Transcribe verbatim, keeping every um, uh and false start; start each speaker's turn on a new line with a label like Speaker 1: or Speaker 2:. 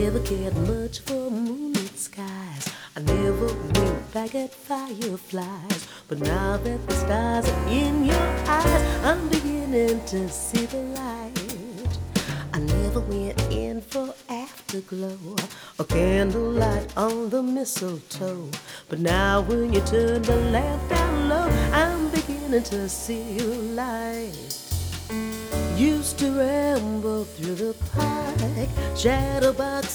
Speaker 1: never cared much for moonlit skies. I never went back at fireflies. But now that the stars are in your eyes, I'm beginning to see the light. I never went in for afterglow or candlelight on the mistletoe. But now when you turn the lamp down low, I'm beginning to see your light. Used to ramble through the park, shadowbox